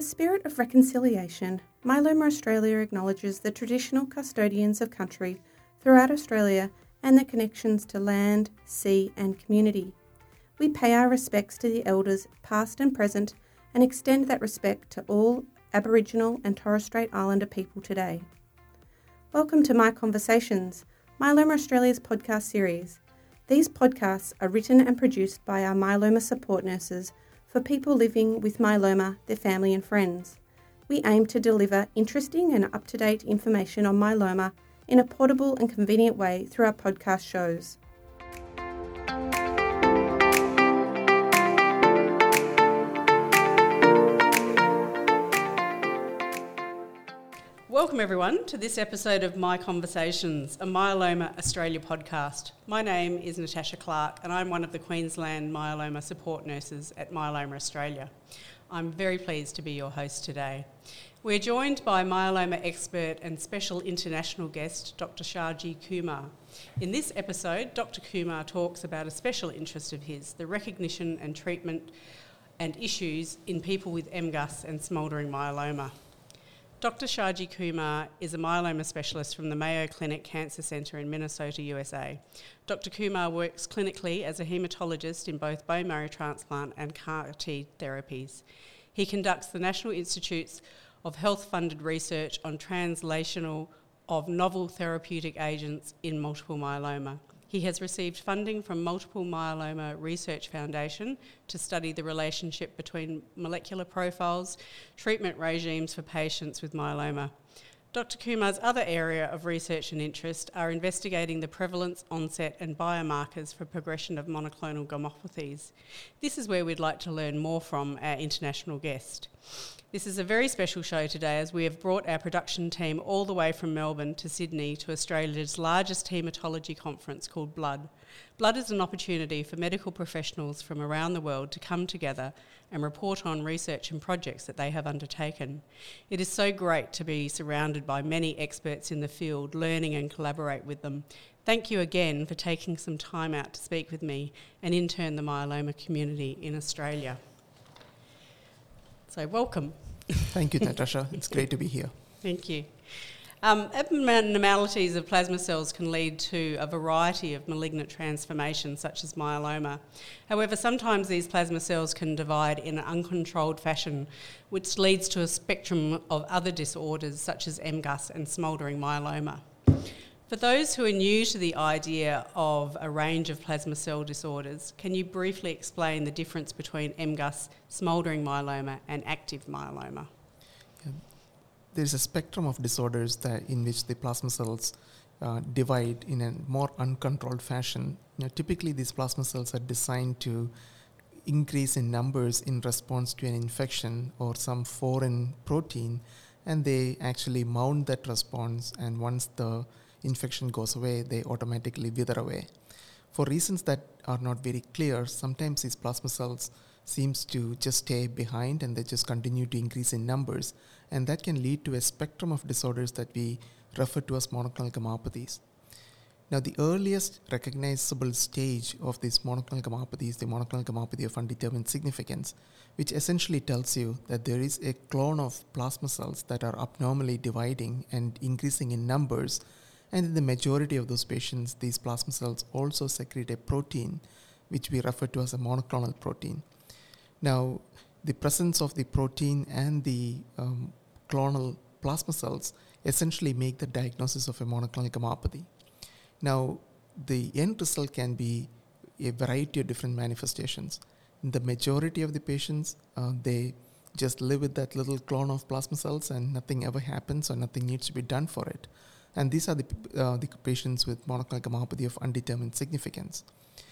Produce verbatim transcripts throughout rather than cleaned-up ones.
the spirit of reconciliation, Myeloma Australia acknowledges the traditional custodians of country throughout Australia and their connections to land, sea and community. We pay our respects to the elders past and present and extend that respect to all Aboriginal and Torres Strait Islander people today. Welcome to My Conversations, Myeloma Australia's podcast series. These podcasts are written and produced by our myeloma support nurses for people living with myeloma, their family and friends. We aim to deliver interesting and up-to-date information on myeloma in a portable and convenient way through our podcast shows. Welcome everyone to this episode of My Conversations, a Myeloma Australia podcast. My name is Natasha Clark and I'm one of the Queensland myeloma support nurses at Myeloma Australia. I'm very pleased to be your host today. We're joined by myeloma expert and special international guest, Doctor Shaji Kumar. In this episode, Doctor Kumar talks about a special interest of his, the recognition and treatment and issues in people with M G U S and smouldering myeloma. Doctor Shaji Kumar is a myeloma specialist from the Mayo Clinic Cancer Centre in Minnesota, U S A. Doctor Kumar works clinically as a haematologist in both bone marrow transplant and C A R T therapies. He conducts the National Institutes of Health-funded research on translational of novel therapeutic agents in multiple myeloma. He has received funding from Multiple Myeloma Research Foundation to study the relationship between molecular profiles, treatment regimes for patients with myeloma. Doctor Kumar's other area of research and interest are investigating the prevalence, onset and biomarkers for progression of monoclonal gammopathies. This is where we'd like to learn more from our international guest. This is a very special show today as we have brought our production team all the way from Melbourne to Sydney to Australia's largest haematology conference called Blood. Blood is an opportunity for medical professionals from around the world to come together and report on research and projects that they have undertaken. It is so great to be surrounded by many experts in the field, learning and collaborate with them. Thank you again for taking some time out to speak with me and in turn the myeloma community in Australia. So welcome. Thank you, Natasha. It's great to be here. Thank you. Um, abnormalities of plasma cells can lead to a variety of malignant transformations, such as myeloma. However, sometimes these plasma cells can divide in an uncontrolled fashion, which leads to a spectrum of other disorders, such as M G U S and smouldering myeloma. For those who are new to the idea of a range of plasma cell disorders, can you briefly explain the difference between M G U S, smouldering myeloma and active myeloma? Yeah. There's a spectrum of disorders that in which the plasma cells uh, divide in a more uncontrolled fashion. You know, typically, these plasma cells are designed to increase in numbers in response to an infection or some foreign protein, and they actually mount that response, and once the infection goes away, they automatically wither away. For reasons that are not very clear, sometimes these plasma cells seems to just stay behind and they just continue to increase in numbers, and that can lead to a spectrum of disorders that we refer to as monoclonal gammopathies. Now, the earliest recognizable stage of these monoclonal gammopathy is the monoclonal gammopathy of undetermined significance, which essentially tells you that there is a clone of plasma cells that are abnormally dividing and increasing in numbers. And in the majority of those patients, these plasma cells also secrete a protein, which we refer to as a monoclonal protein. Now, the presence of the protein and the um, clonal plasma cells essentially make the diagnosis of a monoclonal gammopathy. Now, the end result can be a variety of different manifestations. In the majority of the patients, uh, they just live with that little clone of plasma cells and nothing ever happens or nothing needs to be done for it. And these are the, uh, the patients with monoclonal gammopathy of undetermined significance.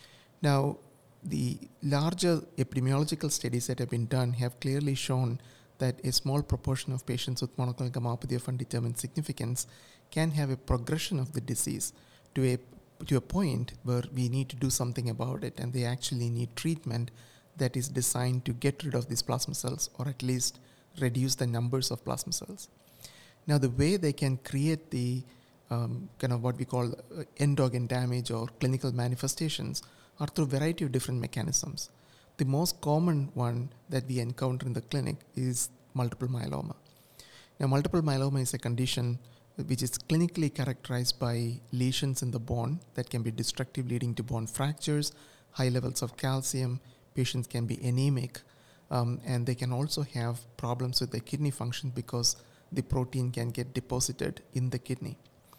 Now, the larger epidemiological studies that have been done have clearly shown that a small proportion of patients with monoclonal gammopathy of undetermined significance can have a progression of the disease to a, to a point where we need to do something about it, and they actually need treatment that is designed to get rid of these plasma cells or at least reduce the numbers of plasma cells. Now, the way they can create the um, kind of what we call uh, end organ damage or clinical manifestations are through a variety of different mechanisms. The most common one that we encounter in the clinic is multiple myeloma. Now, multiple myeloma is a condition which is clinically characterized by lesions in the bone that can be destructive, leading to bone fractures, high levels of calcium. Patients can be anemic, um, and they can also have problems with their kidney function because the protein can get deposited in the kidney.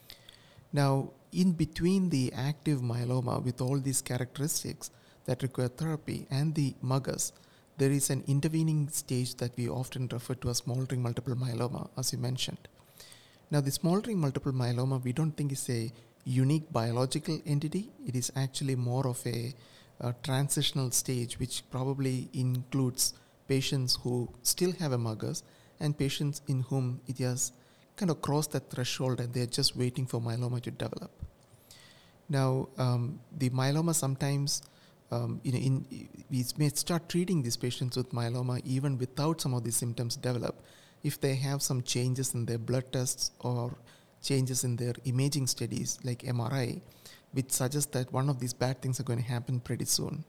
Now, in between the active myeloma with all these characteristics that require therapy and the M U G S, there is an intervening stage that we often refer to as smoldering multiple myeloma, as you mentioned. Now, the smoldering multiple myeloma, we don't think is a unique biological entity. It is actually more of a, a transitional stage, which probably includes patients who still have a M U G S and patients in whom it has kind of crossed that threshold and they're just waiting for myeloma to develop. Now, um, the myeloma sometimes, um, you know, in, we may start treating these patients with myeloma even without some of these symptoms develop if they have some changes in their blood tests or changes in their imaging studies like M R I, which suggests that one of these bad things are going to happen pretty soon.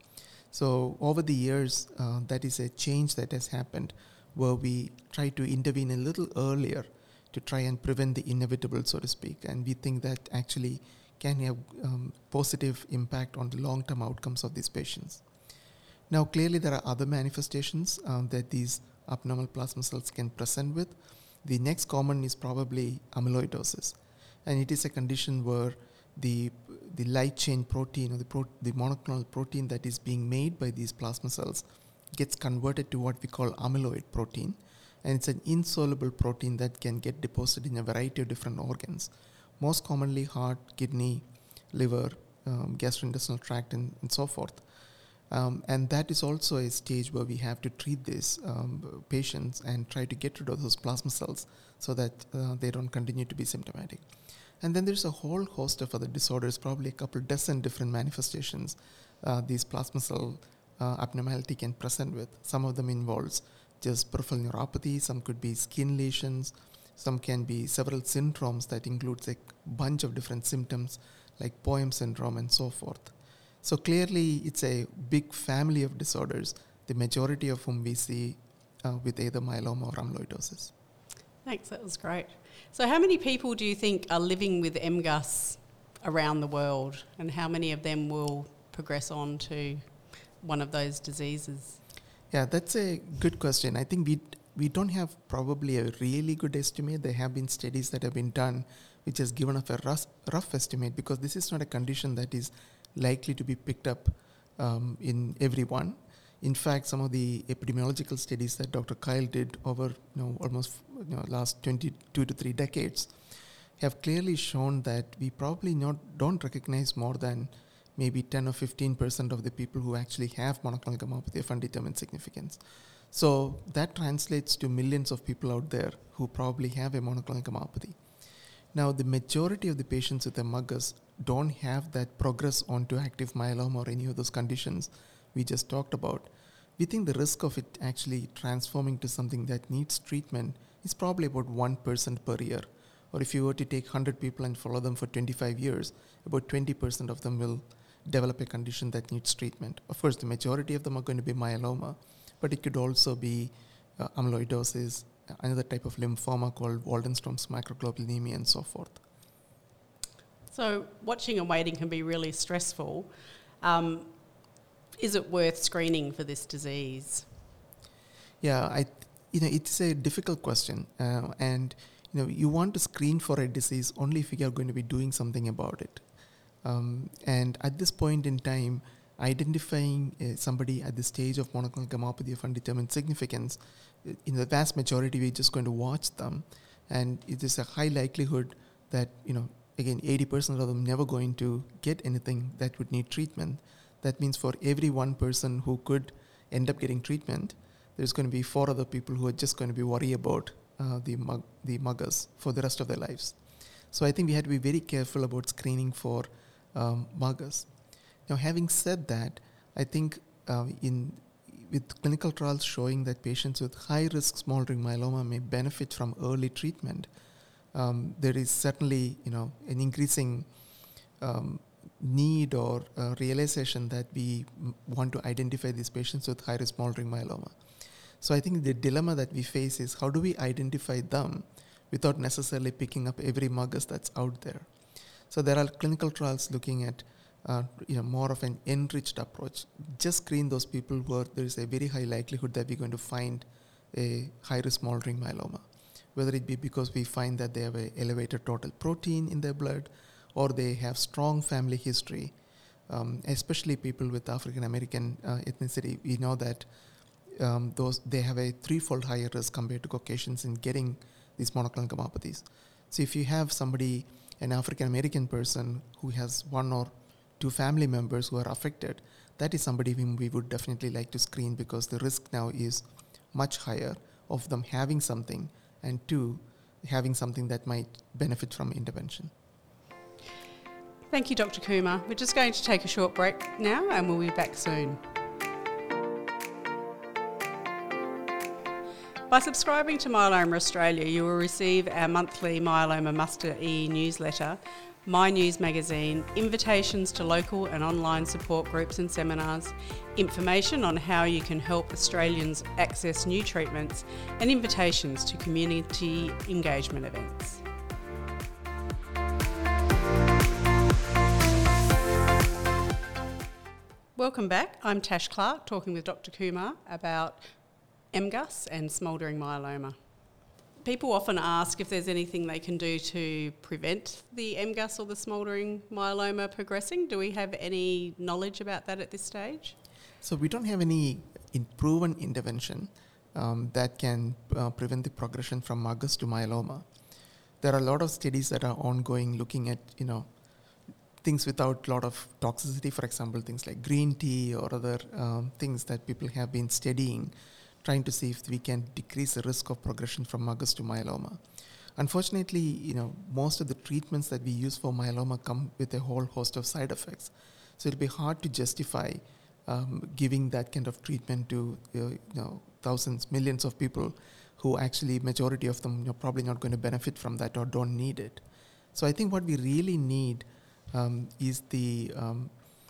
So over the years, uh, that is a change that has happened where we try to intervene a little earlier to try and prevent the inevitable, so to speak. And we think that actually can have um, positive impact on the long-term outcomes of these patients. Now, clearly there are other manifestations um, that these abnormal plasma cells can present with. The next common is probably amyloidosis. And it is a condition where the, the light chain protein or the, pro- the monoclonal protein that is being made by these plasma cells gets converted to what we call amyloid protein. And it's an insoluble protein that can get deposited in a variety of different organs, most commonly heart, kidney, liver, um, gastrointestinal tract, and, and so forth. Um, and that is also a stage where we have to treat these um, patients and try to get rid of those plasma cells so that uh, they don't continue to be symptomatic. And then there's a whole host of other disorders, probably a couple dozen different manifestations uh, these plasma cell uh, abnormality can present with. Some of them involves just peripheral neuropathy, some could be skin lesions, some can be several syndromes that includes a bunch of different symptoms like P O E M syndrome and so forth. So clearly it's a big family of disorders, the majority of whom we see uh, with either myeloma or amyloidosis. Thanks, that was great. So how many people do you think are living with M G U S around the world, and how many of them will progress on to one of those diseases? Yeah, that's a good question. I think we we don't have probably a really good estimate. There have been studies that have been done which has given us a rough, rough estimate, because this is not a condition that is likely to be picked up um, in everyone. In fact, some of the epidemiological studies that Doctor Kyle did over you know, almost you know, last twenty-two to three decades have clearly shown that we probably not don't recognize more than maybe ten or fifteen percent of the people who actually have monoclonal gammopathy of undetermined significance. So that translates to millions of people out there who probably have a monoclonal gammopathy. Now, the majority of the patients with M U G S don't have that progress onto active myeloma or any of those conditions we just talked about. We think the risk of it actually transforming to something that needs treatment is probably about one percent per year. Or if you were to take one hundred people and follow them for twenty-five years, about twenty percent of them will develop a condition that needs treatment. Of course, the majority of them are going to be myeloma, but it could also be uh, amyloidosis, another type of lymphoma called Waldenstrom's microglobulinemia, and so forth. So watching and waiting can be really stressful. Um, is it worth screening for this disease? Yeah, I, you know, it's a difficult question, uh, and you know, you want to screen for a disease only if you are going to be doing something about it. Um, and at this point in time, identifying uh, somebody at the stage of monoclonal gammopathy of undetermined significance, in the vast majority, we're just going to watch them, and it is a high likelihood that, you know, again, eighty percent of them never going to get anything that would need treatment. That means for every one person who could end up getting treatment, there's going to be four other people who are just going to be worried about uh, the mug, the M U G S for the rest of their lives. So I think we had to be very careful about screening for um, M U G S. Now, having said that, I think uh, in with clinical trials showing that patients with high-risk smoldering myeloma may benefit from early treatment, um, there is certainly, you know, an increasing um, need or uh, realization that we m- want to identify these patients with high-risk smoldering myeloma. So I think the dilemma that we face is how do we identify them without necessarily picking up every MUGUS that's out there. So there are clinical trials looking at uh, you know, more of an enriched approach. Just screen those people where there is a very high likelihood that we're going to find a high-risk smoldering myeloma, whether it be because we find that they have an elevated total protein in their blood or they have strong family history, um, especially people with African American uh, ethnicity. We know that um, those they have a threefold higher risk compared to Caucasians in getting these monoclonal gammopathies. So if you have somebody, an African American person who has one or two family members who are affected, that is somebody whom we would definitely like to screen because the risk now is much higher of them having something, and two, having something that might benefit from intervention. Thank you, Doctor Kumar. We're just going to take a short break now and we'll be back soon. By subscribing to Myeloma Australia, you will receive our monthly Myeloma Muster E newsletter, My News magazine, invitations to local and online support groups and seminars, information on how you can help Australians access new treatments, and invitations to community engagement events. Welcome back. I'm Tash Clark, talking with Doctor Kumar about MGUS and smouldering myeloma. People often ask if there's anything they can do to prevent the MGUS or the smouldering myeloma progressing. Do we have any knowledge about that at this stage? So we don't have any in proven intervention um, that can uh, prevent the progression from MUGUS to myeloma. There are a lot of studies that are ongoing looking at, you know, things without a lot of toxicity, for example, things like green tea or other um, things that people have been studying, trying to see if we can decrease the risk of progression from MUGUS to myeloma. Unfortunately, you know, most of the treatments that we use for myeloma come with a whole host of side effects. So it'll be hard to justify um, giving that kind of treatment to uh, you know, thousands, millions of people who actually, majority of them, you know, probably not going to benefit from that or don't need it. So I think what we really need um, is the um,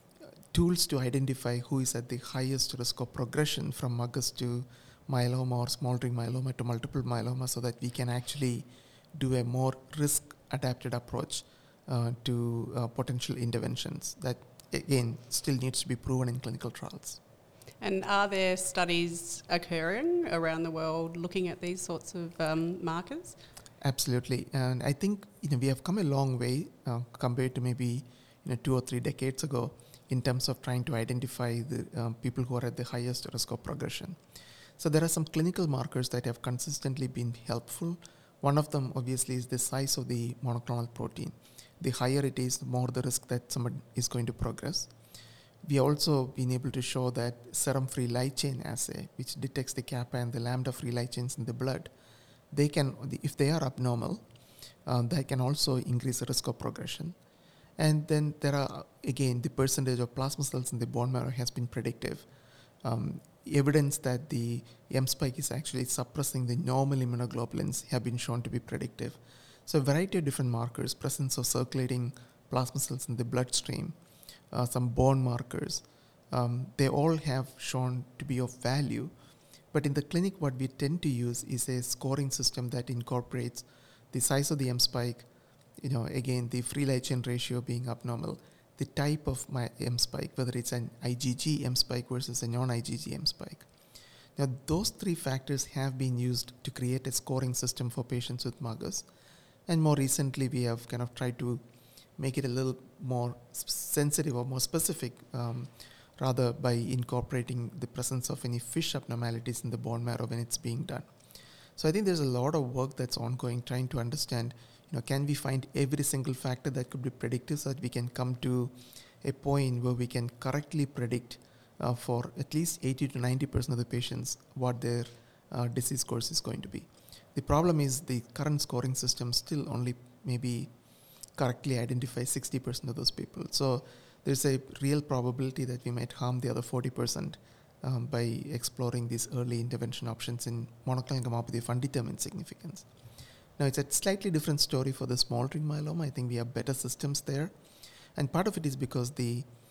tools to identify who is at the highest risk of progression from MUGUS to myeloma or smoldering myeloma to multiple myeloma, so that we can actually do a more risk-adapted approach uh, to uh, potential interventions that, again, still needs to be proven in clinical trials. And are there studies occurring around the world looking at these sorts of um, markers? Absolutely. And I think, you know, we have come a long way uh, compared to maybe, you know, two or three decades ago in terms of trying to identify the um, people who are at the highest risk of progression. So there are some clinical markers that have consistently been helpful. One of them, obviously, is the size of the monoclonal protein. The higher it is, the more the risk that someone is going to progress. We also been able to show that serum-free light chain assay, which detects the kappa and the lambda-free light chains in the blood, they can, if they are abnormal, uh, that can also increase the risk of progression. And then there are, again, the percentage of plasma cells in the bone marrow has been predictive. Um, evidence that the M spike is actually suppressing the normal immunoglobulins have been shown to be predictive. So a variety of different markers, presence of circulating plasma cells in the bloodstream, uh, some bone markers, um, they all have shown to be of value. But in the clinic, what we tend to use is a scoring system that incorporates the size of the M spike, you know, again, the free light chain ratio being abnormal, the type of my M spike, whether it's an I G G M spike versus a non-I G G M spike. Now, those three factors have been used to create a scoring system for patients with MUGUS. And more recently, we have kind of tried to make it a little more sensitive or more specific, um, rather by incorporating the presence of any FISH abnormalities in the bone marrow when it's being done. So I think there's a lot of work that's ongoing trying to understand, you know, can we find every single factor that could be predictive so that we can come to a point where we can correctly predict uh, for at least eighty to ninety percent of the patients what their uh, disease course is going to be. The problem is the current scoring system still only maybe correctly identifies sixty percent of those people. So there's a real probability that we might harm the other forty percent um, by exploring these early intervention options in monoclonal gammopathy of undetermined significance. Now, it's a slightly different story for the smoldering myeloma. I think we have better systems there. And part of it is because the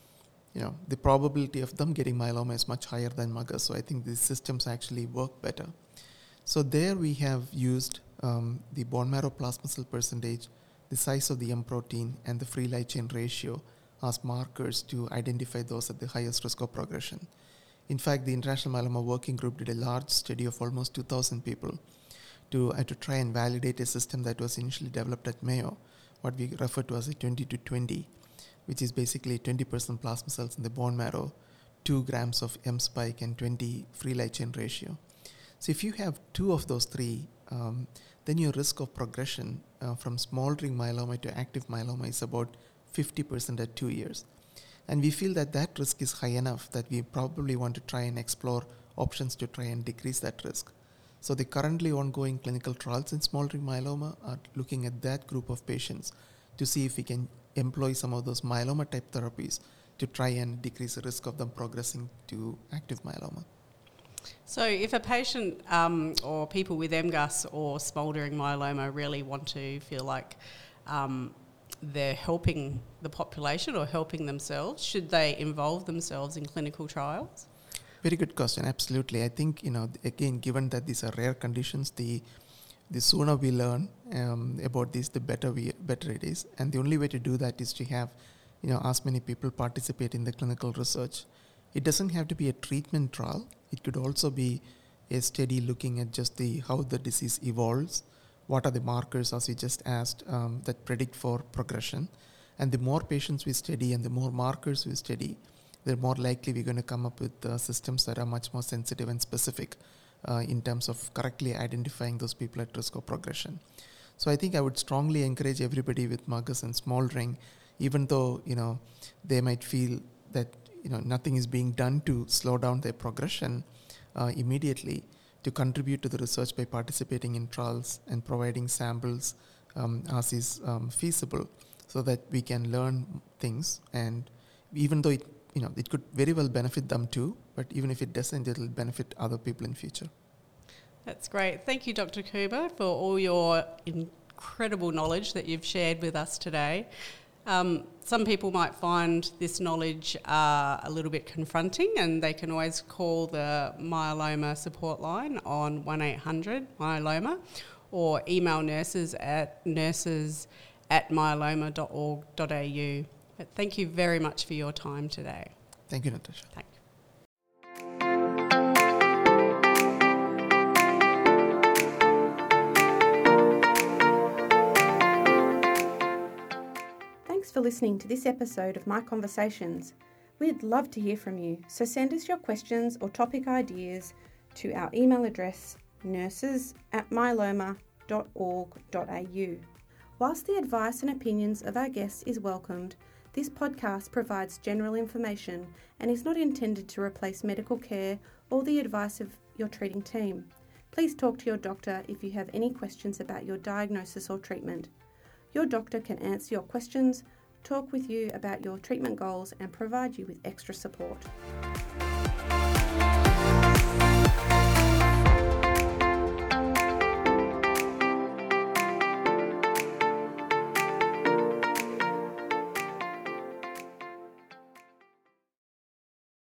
you know, the probability of them getting myeloma is much higher than muggers. So I think these systems actually work better. So there we have used um, the bone marrow plasma cell percentage, the size of the M protein, and the free light chain ratio as markers to identify those at the highest risk of progression. In fact, the International Myeloma Working Group did a large study of almost two thousand people to, uh, to try and validate a system that was initially developed at Mayo, what we refer to as a twenty to twenty, which is basically twenty percent plasma cells in the bone marrow, two grams of M spike, and twenty free light chain ratio. So if you have two of those three, um, then your risk of progression uh, from smoldering myeloma to active myeloma is about fifty percent at two years. And we feel that that risk is high enough that we probably want to try and explore options to try and decrease that risk. So the currently ongoing clinical trials in smoldering myeloma are looking at that group of patients to see if we can employ some of those myeloma type therapies to try and decrease the risk of them progressing to active myeloma. So if a patient um, or people with M G U S or smouldering myeloma really want to feel like um, they're helping the population or helping themselves, should they involve themselves in clinical trials? Very good question. Absolutely. I think, you know, again, given that these are rare conditions, the the sooner we learn um, about this, the better we better it is. And the only way to do that is to have, you know, as many people participate in the clinical research. It doesn't have to be a treatment trial. It could also be a study looking at just the how the disease evolves, what are the markers, as we just asked, um, that predict for progression. And the more patients we study and the more markers we study, the more likely we're going to come up with uh, systems that are much more sensitive and specific uh, in terms of correctly identifying those people at risk of progression. So I think I would strongly encourage everybody with muggers and smoldering, even though, you know, they might feel that, you know, nothing is being done to slow down their progression uh, immediately, to contribute to the research by participating in trials and providing samples um, as is um, feasible, so that we can learn things. And even though it, you know, it could very well benefit them too, but even if it doesn't, it'll benefit other people in future. That's great. Thank you, Doctor Kuba, for all your incredible knowledge that you've shared with us today. Um, some people might find this knowledge uh, a little bit confronting, and they can always call the myeloma support line on one eight hundred myeloma, or email nurses at nurses at myeloma dot org dot a u. But thank you very much for your time today. Thank you, Natasha. Thank you. Thanks for listening to this episode of My Conversations. We'd love to hear from you, so send us your questions or topic ideas to our email address nurses at myeloma dot org dot a u. Whilst the advice and opinions of our guests is welcomed, this podcast provides general information and is not intended to replace medical care or the advice of your treating team. Please talk to your doctor if you have any questions about your diagnosis or treatment. Your doctor can answer your questions, talk with you about your treatment goals, and provide you with extra support.